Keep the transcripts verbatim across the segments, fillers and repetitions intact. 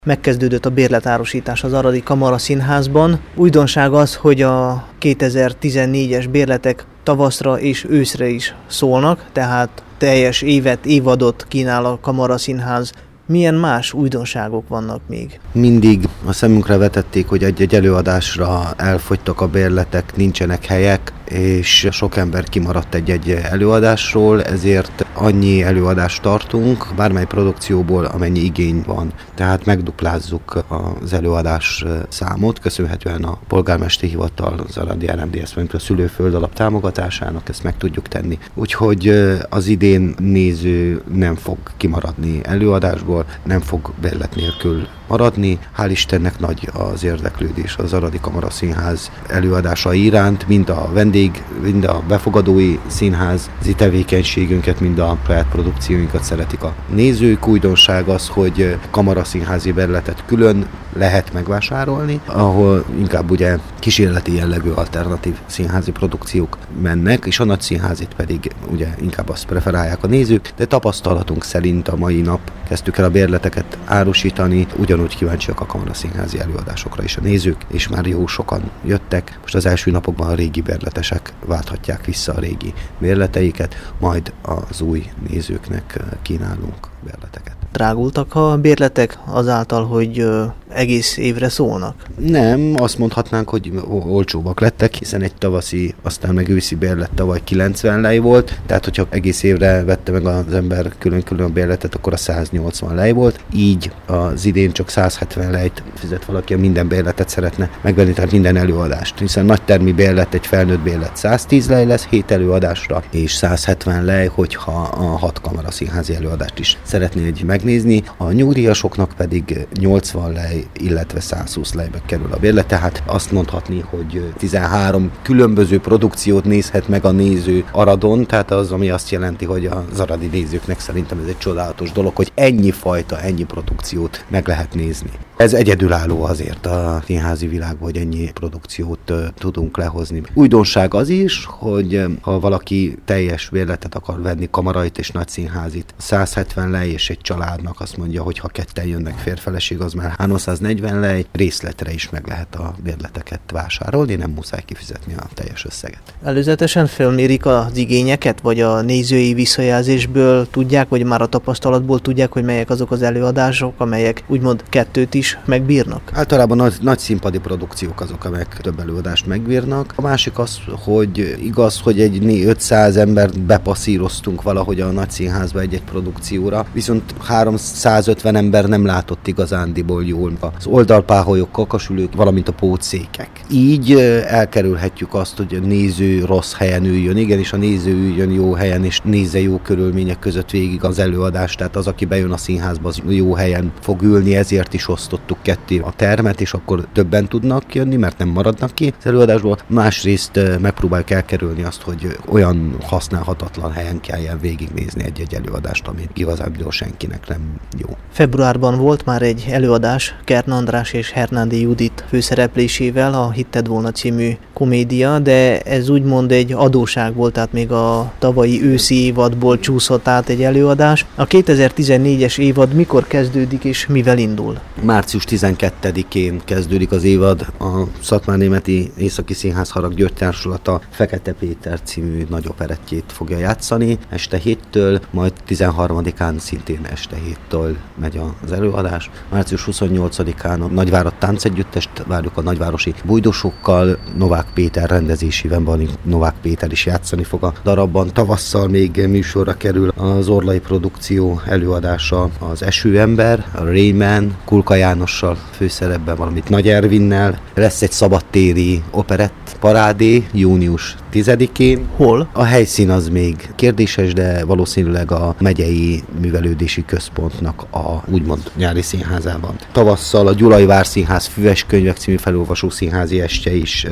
Megkezdődött a bérletárusítás az Aradi Kamara Színházban. Újdonság az, hogy a kétezer-tizennégyes bérletek tavaszra és őszre is szólnak, tehát teljes évet, évadot kínál a Kamara Színház. Milyen más újdonságok vannak még? Mindig a szemünkre vetették, hogy egy-egy előadásra elfogytak a bérletek, nincsenek helyek, és sok ember kimaradt egy-egy előadásról, ezért annyi előadást tartunk, bármely produkcióból, amennyi igény van. Tehát megduplázzuk az előadás számot, köszönhetően a polgármesteri hivatal, az Aradi er em dé es, mint a szülőföld alap támogatásának, ezt meg tudjuk tenni. Úgyhogy az idén néző nem fog kimaradni előadásból, nem fog bérlet nélkül maradni. Hál' Istennek nagy az érdeklődés az Aradi Kamara Színház előadásai iránt, mind a vendég, mind a befogadói színházi tevékenységünket, mind a saját produkcióinkat szeretik a nézők. Újdonság az, hogy kamaraszínházi bérletet külön lehet megvásárolni, ahol inkább ugye kísérleti jellegű alternatív színházi produkciók mennek, és a nagy színházit pedig ugye inkább azt preferálják a nézők, de tapasztalatunk szerint a mai nap kezdtük el a bérleteket árusítani, ugyanúgy kíváncsiak a kamaraszínházi előadásokra is a nézők, és már jó sokan jöttek. Most az első napokban a régi bérletesek válthatják vissza a régi bérleteiket, majd az új nézőknek kínálunk bérleteket. Drágultak a bérletek azáltal, hogy egész évre szólnak? Nem, azt mondhatnánk, hogy olcsóbbak lettek, hiszen egy tavaszi, aztán meg őszi bérlet tavaly kilencven lej volt, tehát hogyha egész évre vette meg az ember külön-külön a bérletet, akkor a száznyolcvan lej volt, így az idén csak száz hetven lejt fizet valaki, minden bérletet szeretne megvenni, tehát minden előadást, hiszen nagytermi bérlet, egy felnőtt bérlet száztíz lej lesz hét előadásra, és száz hetven lej, hogyha a hat kamaraszínházi előadást is szeretné egy megnézni, a nyugdíjasoknak pedig nyolcvan lej, illetve százhúsz lejbe kerül a bérlet, tehát azt mondhatni, hogy tizenhárom különböző produkciót nézhet meg a néző Aradon, tehát az, ami azt jelenti, hogy az aradi nézőknek szerintem ez egy csodálatos dolog, hogy ennyi fajta, ennyi produkciót meg lehet nézni. Ez egyedülálló azért a színházi világban, hogy ennyi produkciót uh, tudunk lehozni. Újdonság az is, hogy um, ha valaki teljes bérletet akar venni, kamarait és nagyszínházit, száz hetven lej és egy családnak azt mondja, hogy ha ketten jönnek férfeleség, az már háromszáznegyven lej, részletre is meg lehet a bérleteket vásárolni, nem muszáj kifizetni a teljes összeget. Előzetesen felmérik az igényeket, vagy a nézői visszajelzésből tudják, vagy már a tapasztalatból tudják, hogy melyek azok az előadások, amelyek úgymond kettőt is megbírnak? Általában nagy, nagy színpadi produkciók azok, amelyek több előadást megbírnak. A másik az, hogy igaz, hogy egy ötszáz embert bepasszíroztunk valahogy a nagy színházba egy-egy produkcióra, viszont háromszázötven ember nem látott igazándiból jól az oldalpáholyok, kakasülők, valamint a pótszékek. Így elkerülhetjük azt, hogy a néző rossz helyen üljön. Igenis, a néző üljön jó helyen, és nézze jó körülmények között végig az előadást, tehát az, aki bejön a színházba, az jó helyen fog ülni, ezért is osztottuk ketté a termet, és akkor többen tudnak jönni, mert nem maradnak ki az előadásból. Másrészt megpróbáljuk elkerülni azt, hogy olyan használhatatlan helyen kelljen végignézni egy-egy előadást, ami igazából senkinek nem jó. Februárban volt már egy előadás Kern András és Hernádi Judit főszereplésével, a Hitted volna című komédia, de ez úgymond egy adóság volt, tehát még a tavalyi őszi évadból csúszott át egy előadás. A kétezer-tizennégyes évad mikor kezdődik és mivel indul? március tizenkettedikén kezdődik az évad. A Szatmárnémeti Északi Színház Harag György Társulata Fekete Péter című nagy operettjét fogja játszani este héttől, majd tizenharmadikán szintén este héttől megy az előadás. március huszonnyolcadikán a Nagyvárad Táncegyüttest várjuk a nagyvárosi bújdosókkal, Novák Péter rendezésében van, Novák Péter is játszani fog a darabban. Tavasszal még műsorra kerül az Orlai produkció előadása, az Esőember, a Rayman, Kulka Jánossal főszerepben, valamit Nagy Ervinnel. Lesz egy szabadtéri operett parádé június tizedikén. Hol? A helyszín az még kérdéses, de valószínűleg a megyei művelődési központnak a úgymond nyári színházában. Tavasszal a Gyulai Várszínház Füves könyvek című felolvasó színházi estje is lejátszik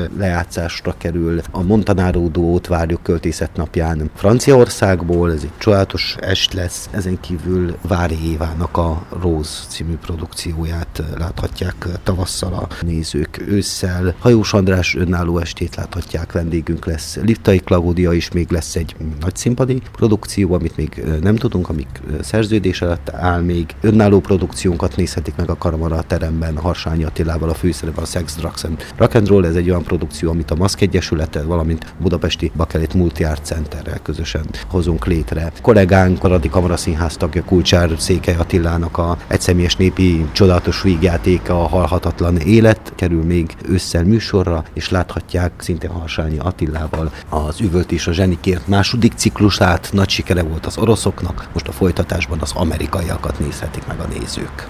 bejátszásra kerül. A Montanaro duót várjuk költészet napján Franciaországból, ez egy csodálatos est lesz. Ezen kívül Vári Évának a Rose című produkcióját láthatják tavasszal a nézők. Ősszel Hajós András önálló estét láthatják, vendégünk lesz. Liptai Klaudia is még lesz egy nagy színpadi produkció, amit még nem tudunk, amik szerződés alatt áll még. Önálló produkciónkat nézhetik meg a Karamara teremben, Harsányi Attilával a főszerepben, a Sex, Drugs and Rock and Roll. Ez egy olyan produkció, amit a Maszk Egyesülettel, valamint Budapesti Bakelit Multi-Art Centerrel közösen hozunk létre. Kollégánk, a Radi Kamaraszínház tagja Kulcsár Székely Attilának a egyszemélyes népi csodálatos vígjátéka, a Halhatatlan élet kerül még ősszel műsorra, és láthatják szintén Harsányi Attilával az Üvölt és a zsenikért második ciklusát. Nagy sikere volt az oroszoknak, most a folytatásban az amerikaiakat nézhetik meg a nézők.